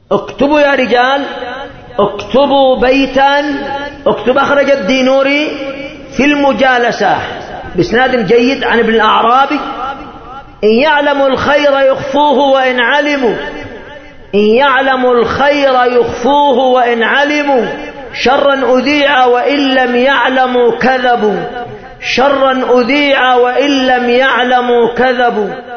اكتبوا يا رجال، اكتبوا بيتا، اكتب أخرج الدينوري في المجالسة بإسناد جيد عن ابن الأعرابي: إن يعلموا الخير يخفوه وإن علموا، إن يعلموا الخير يخفوه وإن علموا، شرا أذيع وإن لم يعلموا كذبوا، شرا أذيع وإن لم يعلموا كذبوا.